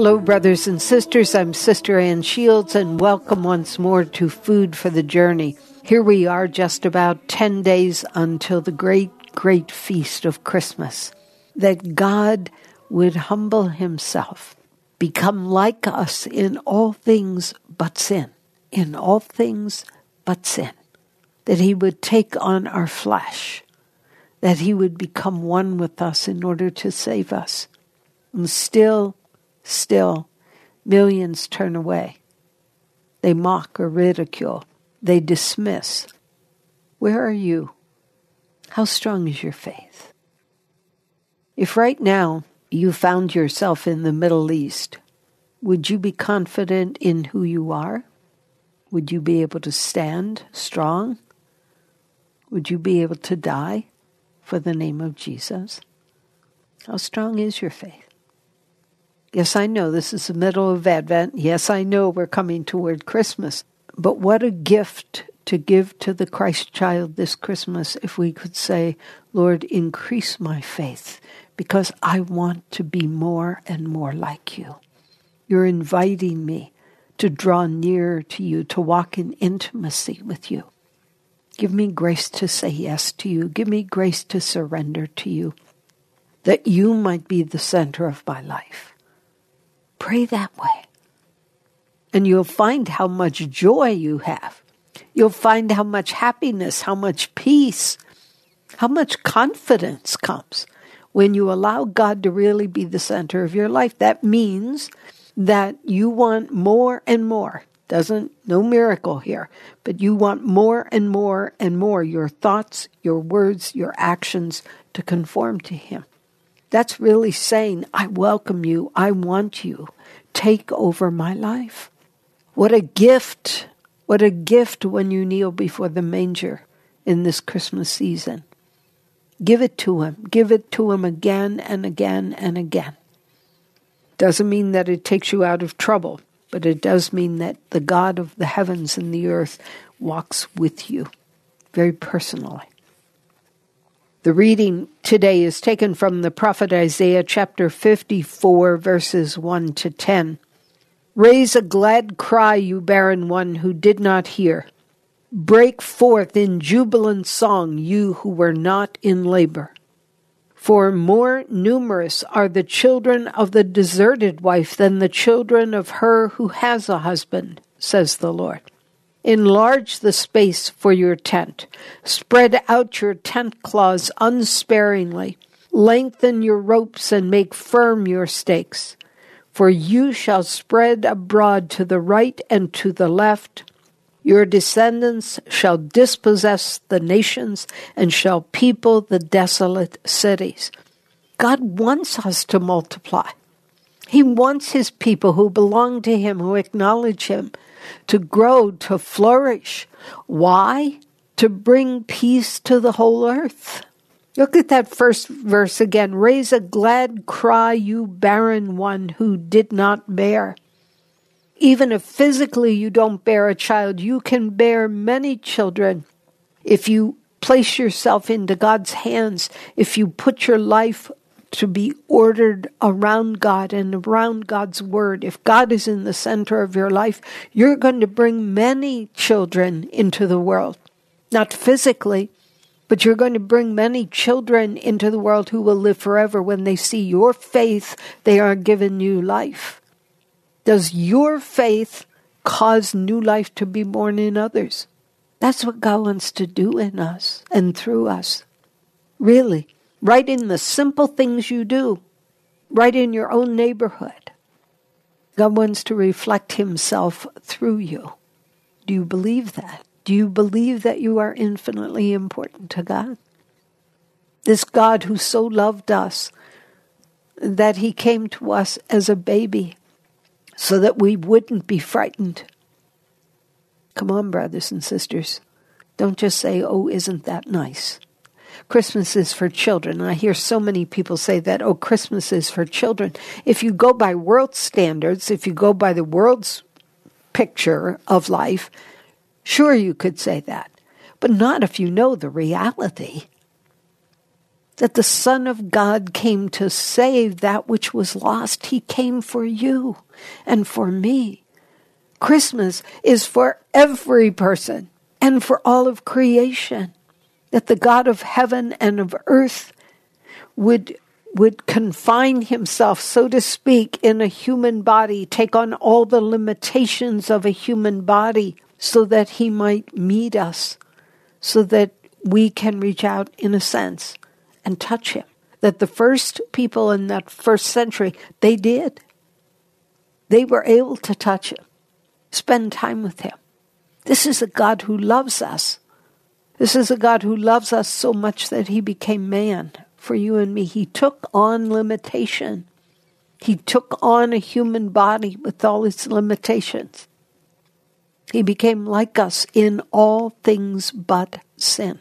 Hello, brothers and sisters. I'm Sister Ann Shields, and welcome once more to Food for the Journey. Here we are just about 10 days until the great feast of Christmas. That God would humble himself, become like us in all things but sin. In all things but sin. That he would take on our flesh. That he would become one with us in order to save us. And still, millions turn away. They mock or ridicule. They dismiss. Where are you? How strong is your faith? If right now you found yourself in the Middle East, would you be confident in who you are? Would you be able to stand strong? Would you be able to die for the name of Jesus? How strong is your faith? Yes, I know this is the middle of Advent. Yes, I know we're coming toward Christmas. But what a gift to give to the Christ child this Christmas if we could say, Lord, increase my faith because I want to be more and more like you. You're inviting me to draw nearer to you, to walk in intimacy with you. Give me grace to say yes to you. Give me grace to surrender to you, that you might be the center of my life. Pray that way. And you'll find how much joy you have. You'll find how much happiness, how much peace, how much confidence comes when you allow God to really be the center of your life. That means that you want more and more. No miracle here, but you want more and more and more, your thoughts, your words, your actions to conform to him. That's really saying, I welcome you, I want you, take over my life. What a gift when you kneel before the manger in this Christmas season. Give it to him again and again and again. Doesn't mean that it takes you out of trouble, but it does mean that the God of the heavens and the earth walks with you very personally. The reading today is taken from the prophet Isaiah chapter 54, verses 1 to 10. Raise a glad cry, you barren one who did not hear. Break forth in jubilant song, you who were not in labor. For more numerous are the children of the deserted wife than the children of her who has a husband, says the Lord. Enlarge the space for your tent. Spread out your tent cloths unsparingly. Lengthen your ropes and make firm your stakes. For you shall spread abroad to the right and to the left. Your descendants shall dispossess the nations and shall people the desolate cities. God wants us to multiply. He wants his people who belong to him, who acknowledge him, to grow, to flourish. Why? To bring peace to the whole earth. Look at that first verse again. Raise a glad cry, you barren one who did not bear. Even if physically you don't bear a child, you can bear many children if you place yourself into God's hands, if you put your life to be ordered around God and around God's word. If God is in the center of your life, you're going to bring many children into the world. Not physically, but you're going to bring many children into the world who will live forever. When they see your faith, they are given new life. Does your faith cause new life to be born in others? That's what God wants to do in us and through us. Really. Right in the simple things you do. Right in your own neighborhood. God wants to reflect himself through you. Do you believe that? Do you believe that you are infinitely important to God? This God who so loved us that he came to us as a baby so that we wouldn't be frightened. Come on, brothers and sisters. Don't just say, oh, isn't that nice? Christmas is for children. And I hear so many people say that, oh, Christmas is for children. If you go by world standards, if you go by the world's picture of life, sure you could say that. But not if you know the reality. that the Son of God came to save that which was lost. He came for you and for me. Christmas is for every person and for all of creation, that the God of heaven and of earth would confine himself, so to speak, in a human body, take on all the limitations of a human body so that he might meet us, so that we can reach out, in a sense, and touch him. That the first people in that first century, they did. They were able to touch him, spend time with him. This is a God who loves us. This is a God who loves us so much that he became man for you and me. He took on limitation. He took on a human body with all its limitations. He became like us in all things but sin.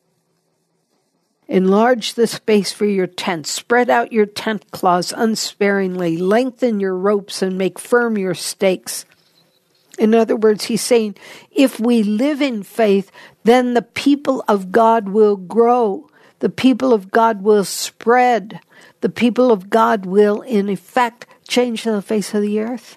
Enlarge the space for your tent. Spread out your tent cloths unsparingly. Lengthen your ropes and make firm your stakes. In other words, he's saying, if we live in faith, then the people of God will grow. The people of God will spread. The people of God will, in effect, change the face of the earth.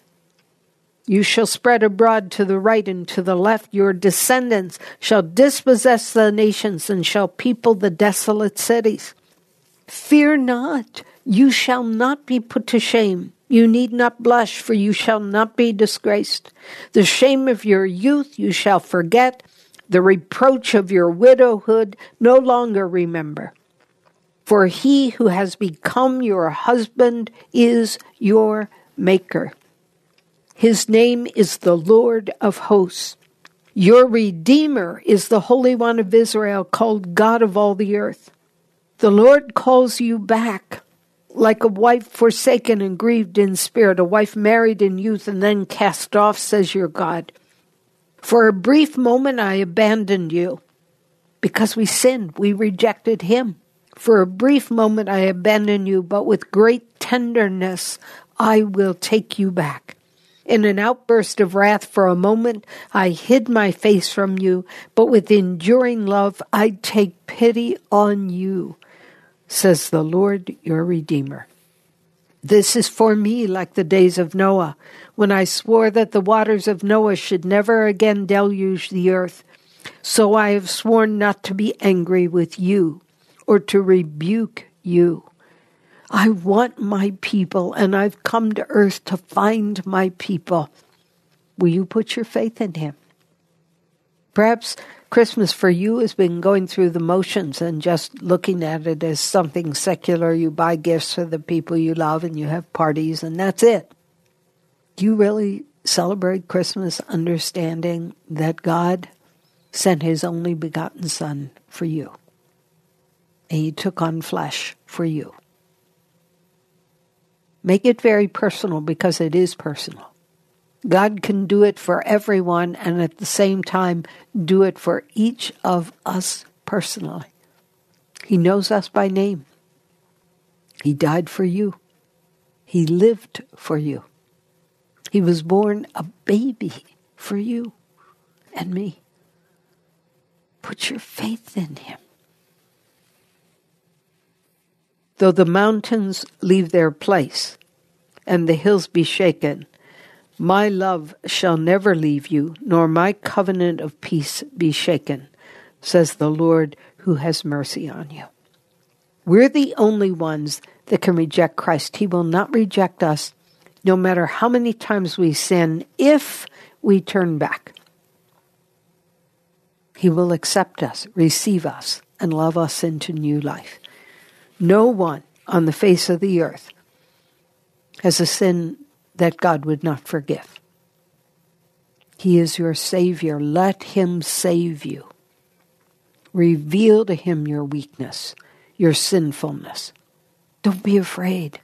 You shall spread abroad to the right and to the left. Your descendants shall dispossess the nations and shall people the desolate cities. Fear not, you shall not be put to shame. You need not blush, for you shall not be disgraced. The shame of your youth you shall forget. The reproach of your widowhood no longer remember. For he who has become your husband is your maker. His name is the Lord of hosts. Your Redeemer is the Holy One of Israel, called God of all the earth. The Lord calls you back, like a wife forsaken and grieved in spirit, a wife married in youth and then cast off, says your God. For a brief moment I abandoned you. Because we sinned, we rejected him. For a brief moment I abandoned you, but with great tenderness I will take you back. In an outburst of wrath for a moment I hid my face from you, but with enduring love I take pity on you, says the Lord your Redeemer. This is for me like the days of Noah, when I swore that the waters of Noah should never again deluge the earth. So I have sworn not to be angry with you or to rebuke you. I want my people, and I've come to earth to find my people. Will you put your faith in him? Perhaps Christmas for you has been going through the motions and just looking at it as something secular. You buy gifts for the people you love and you have parties and that's it. Do you really celebrate Christmas understanding that God sent his only begotten Son for you? And he took on flesh for you. Make it very personal, because it is personal. God can do it for everyone and at the same time do it for each of us personally. He knows us by name. He died for you. He lived for you. He was born a baby for you and me. Put your faith in him. Though the mountains leave their place and the hills be shaken, my love shall never leave you, nor my covenant of peace be shaken, says the Lord who has mercy on you. We're the only ones that can reject Christ. He will not reject us, no matter how many times we sin, if we turn back. He will accept us, receive us, and love us into new life. No one on the face of the earth has a sin that God would not forgive. He is your Savior. Let him save you. Reveal to him your weakness, your sinfulness. Don't be afraid.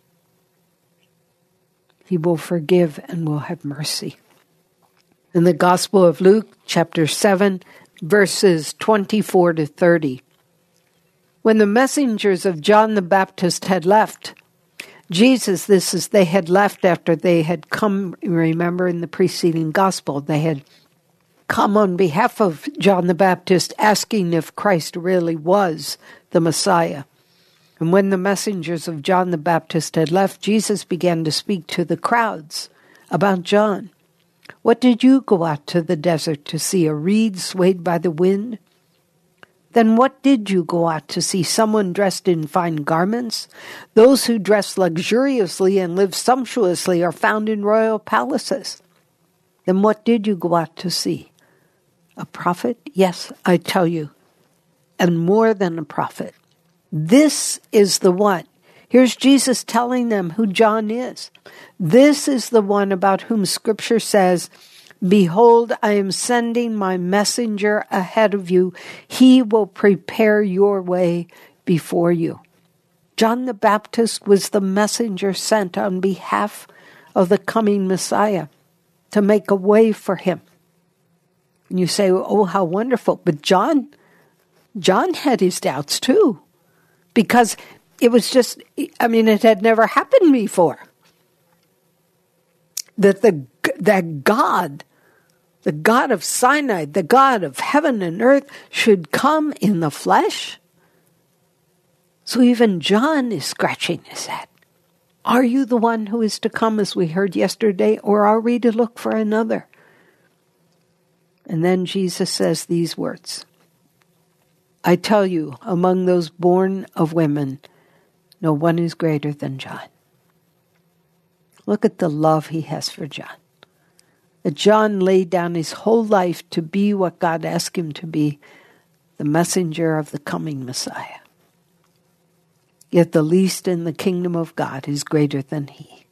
He will forgive and will have mercy. In the Gospel of Luke, chapter 7, verses 24 to 30, when the messengers of John the Baptist had left, they had left after they had come, remember in the preceding gospel, they had come on behalf of John the Baptist asking if Christ really was the Messiah. And when the messengers of John the Baptist had left, Jesus began to speak to the crowds about John. What did you go out to the desert to see? A reed swayed by the wind? Then what did you go out to see? Someone dressed in fine garments? Those who dress luxuriously and live sumptuously are found in royal palaces. Then what did you go out to see? A prophet? Yes, I tell you, and more than a prophet. This is the one. Here's Jesus telling them who John is. This is the one about whom Scripture says, "Behold, I am sending my messenger ahead of you. He will prepare your way before you." John the Baptist was the messenger sent on behalf of the coming Messiah to make a way for him. And you say, oh, how wonderful. But John had his doubts too. Because it was just, it had never happened before. That God, the God of Sinai, the God of heaven and earth, should come in the flesh. So even John is scratching his head. Are you the one who is to come, as we heard yesterday, or are we to look for another? And then Jesus says these words, I tell you, among those born of women, no one is greater than John. Look at the love he has for John. That John laid down his whole life to be what God asked him to be, the messenger of the coming Messiah. Yet the least in the kingdom of God is greater than he.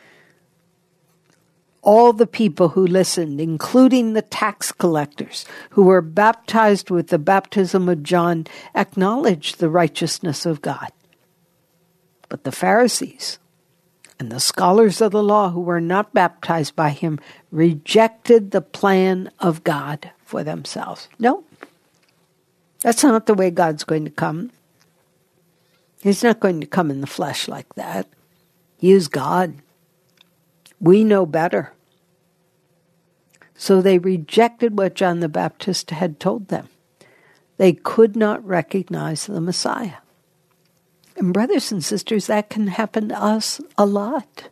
All the people who listened, including the tax collectors who were baptized with the baptism of John, acknowledged the righteousness of God. But the Pharisees and the scholars of the law who were not baptized by him rejected the plan of God for themselves. No, that's not the way God's going to come. He's not going to come in the flesh like that. He is God. We know better. So they rejected what John the Baptist had told them. They could not recognize the Messiah. And brothers and sisters, that can happen to us a lot.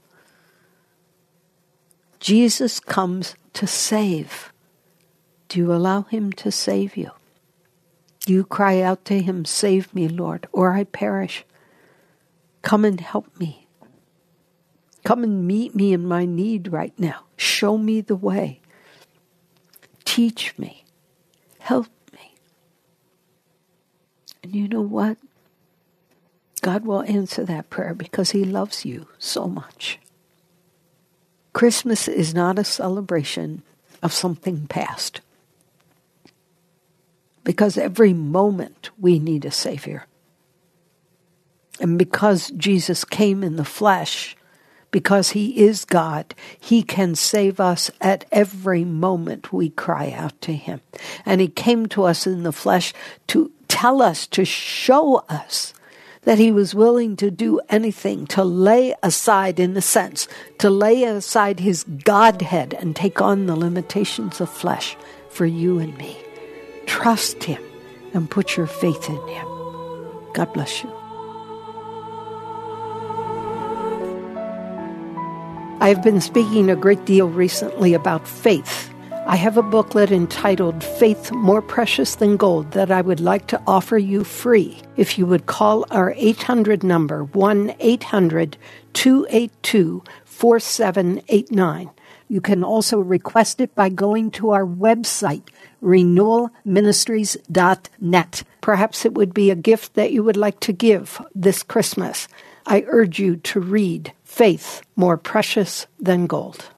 Jesus comes to save. Do you allow him to save you? Do you cry out to him, save me, Lord, or I perish? Come and help me. Come and meet me in my need right now. Show me the way. Teach me. Help me. And you know what? God will answer that prayer because he loves you so much. Christmas is not a celebration of something past. Because every moment we need a Savior. And because Jesus came in the flesh, because he is God, he can save us at every moment we cry out to him. And he came to us in the flesh to tell us, to show us that he was willing to do anything, to lay aside, in a sense, to lay aside his Godhead and take on the limitations of flesh for you and me. Trust him and put your faith in him. God bless you. I've been speaking a great deal recently about faith. I have a booklet entitled Faith More Precious Than Gold that I would like to offer you free if you would call our 800 number, 1-800-282-4789. You can also request it by going to our website, renewalministries.net. Perhaps it would be a gift that you would like to give this Christmas. I urge you to read Faith More Precious Than Gold.